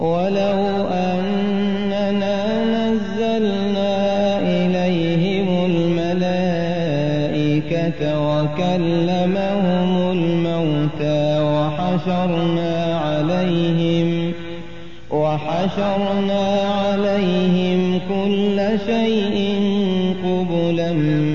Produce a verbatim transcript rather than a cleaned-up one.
ولو أننا نزلنا إليهم الملائكة وكلمهم الموتى وحشرنا عليهم وحشرنا عليهم كل شيء قبلا